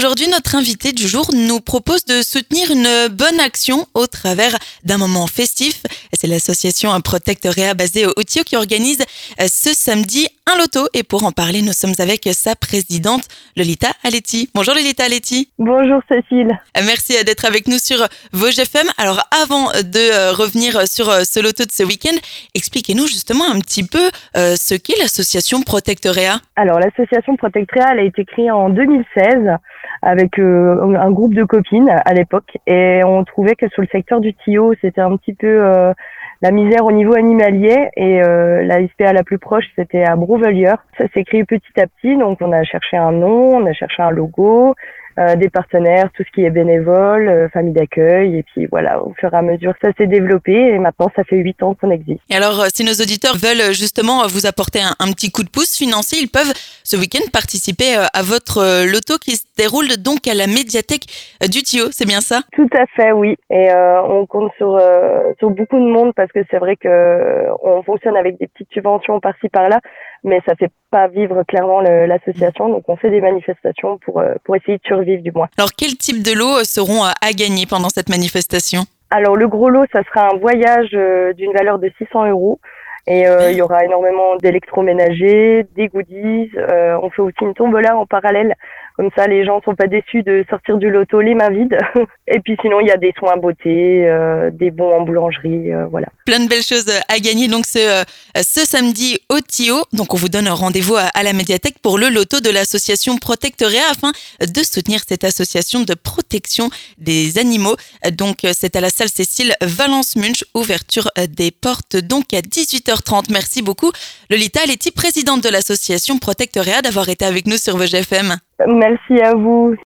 aujourd'hui, notre invité du jour nous propose de soutenir une bonne action au travers d'un moment festif. C'est l'association Protect Réa basée au Thio qui organise ce samedi un loto. Et pour en parler, nous sommes avec sa présidente, Lolita Aletti. Bonjour Lolita Aletti. Bonjour Cécile. Merci d'être avec nous sur Vosges FM. Alors avant de revenir sur ce loto de ce week-end, expliquez-nous justement un petit peu ce qu'est l'association Protect Réa. Alors l'association Protect Réa, elle a été créée en 2016 avec un groupe de copines à l'époque, et on trouvait que sur le secteur du Thio, c'était un petit peu la misère au niveau animalier, et la SPA la plus proche, c'était à Brouvelieure. Ça s'est créé petit à petit, donc on a cherché un nom, on a cherché un logo, des partenaires, tout ce qui est bénévole, famille d'accueil, et puis voilà, au fur et à mesure, ça s'est développé, et maintenant, ça fait 8 ans qu'on existe. Et alors, si nos auditeurs veulent justement vous apporter un petit coup de pouce financier, ils peuvent ce week-end participer à votre loto qui se déroule donc à la médiathèque du Thio, c'est bien ça? Tout à fait, oui. Et on compte sur beaucoup de monde, parce que c'est vrai que on fonctionne avec des petites subventions par-ci par-là, mais ça fait pas vivre clairement l'association. Donc on fait des manifestations pour essayer de survivre du moins. Alors quel type de lots seront à gagner pendant cette manifestation? Alors le gros lot, ça sera un voyage d'une valeur de 600 €. Et il y aura énormément d'électroménagers, des goodies. On fait aussi une tombola en parallèle. Comme ça, les gens sont pas déçus de sortir du loto les mains vides. Et puis sinon, il y a des soins beauté, des bons en boulangerie, voilà. Plein de belles choses à gagner donc ce samedi au Thio. Donc on vous donne rendez-vous à la médiathèque pour le loto de l'association Protect Réa afin de soutenir cette association de protection des animaux. Donc c'est à la salle Cécile Valence-Munch, ouverture des portes donc à 18h30. Merci beaucoup Lolita Aletti, présidente de l'association Protect Réa, d'avoir été avec nous sur Vosges FM. Merci à vous.